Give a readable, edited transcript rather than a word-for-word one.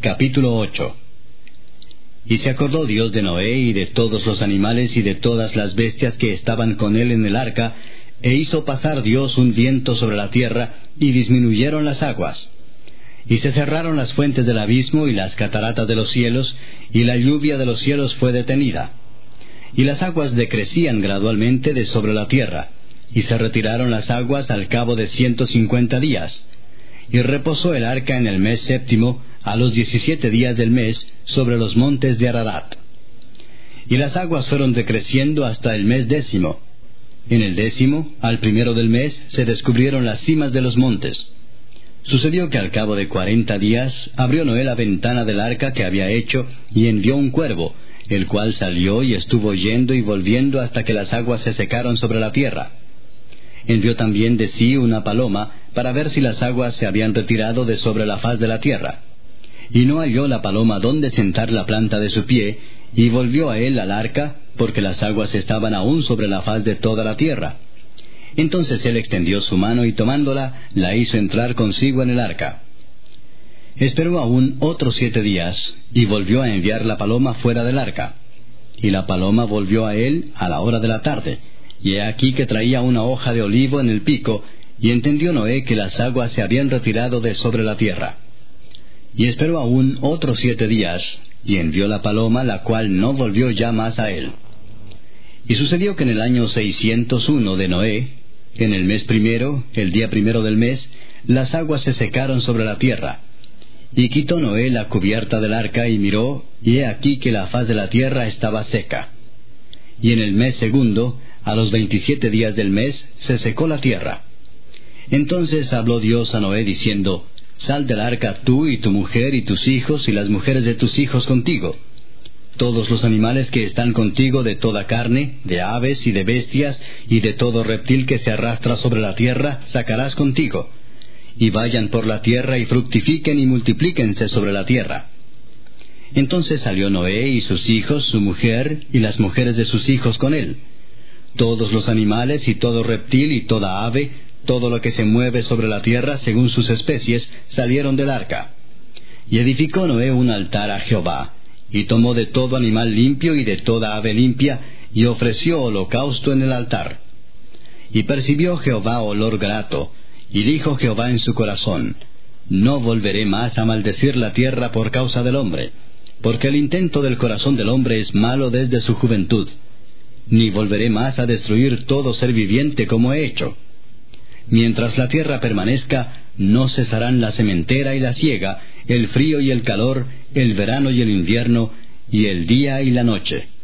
Capítulo 8. Y se acordó Dios de Noé y de todos los animales y de todas las bestias que estaban con él en el arca, e hizo pasar Dios un viento sobre la tierra, y disminuyeron las aguas. Y se cerraron las fuentes del abismo y las cataratas de los cielos, y la lluvia de los cielos fue detenida. Y las aguas decrecían gradualmente de sobre la tierra, y se retiraron las aguas al cabo de 150 días. Y reposó el arca en el mes séptimo, a los 17 días del mes, sobre los montes de Ararat. Y las aguas fueron decreciendo hasta el mes décimo. En el décimo, al primero del mes, se descubrieron las cimas de los montes. Sucedió que al cabo de 40 días, abrió Noé la ventana del arca que había hecho, y envió un cuervo, el cual salió y estuvo yendo y volviendo hasta que las aguas se secaron sobre la tierra. Envió también de sí una paloma, para ver si las aguas se habían retirado de sobre la faz de la tierra. Y no halló la paloma dónde sentar la planta de su pie, y volvió a él al arca, porque las aguas estaban aún sobre la faz de toda la tierra. Entonces él extendió su mano, y tomándola, la hizo entrar consigo en el arca. Esperó aún otros 7 días, y volvió a enviar la paloma fuera del arca. Y la paloma volvió a él a la hora de la tarde, y he aquí que traía una hoja de olivo en el pico, y entendió Noé que las aguas se habían retirado de sobre la tierra. Y esperó aún otros 7 días, y envió la paloma, la cual no volvió ya más a él. Y sucedió que en el año 601 de Noé, en el mes primero, el día primero del mes, las aguas se secaron sobre la tierra. Y quitó Noé la cubierta del arca, y miró, y he aquí que la faz de la tierra estaba seca. Y en el mes segundo, a los 27 días del mes, se secó la tierra. Entonces habló Dios a Noé diciendo: Sal del arca tú y tu mujer y tus hijos y las mujeres de tus hijos contigo. Todos los animales que están contigo de toda carne, de aves y de bestias, y de todo reptil que se arrastra sobre la tierra, sacarás contigo. Y vayan por la tierra y fructifiquen y multiplíquense sobre la tierra. Entonces salió Noé y sus hijos, su mujer, y las mujeres de sus hijos con él. Todos los animales y todo reptil y toda ave, todo lo que se mueve sobre la tierra según sus especies, salieron del arca. Y edificó Noé un altar a Jehová, y tomó de todo animal limpio y de toda ave limpia, y ofreció holocausto en el altar. Y percibió Jehová olor grato, y dijo Jehová en su corazón: No volveré más a maldecir la tierra por causa del hombre, porque el intento del corazón del hombre es malo desde su juventud. Ni volveré más a destruir todo ser viviente como he hecho. Mientras la tierra permanezca, no cesarán la sementera y la siega, el frío y el calor, el verano y el invierno, y el día y la noche.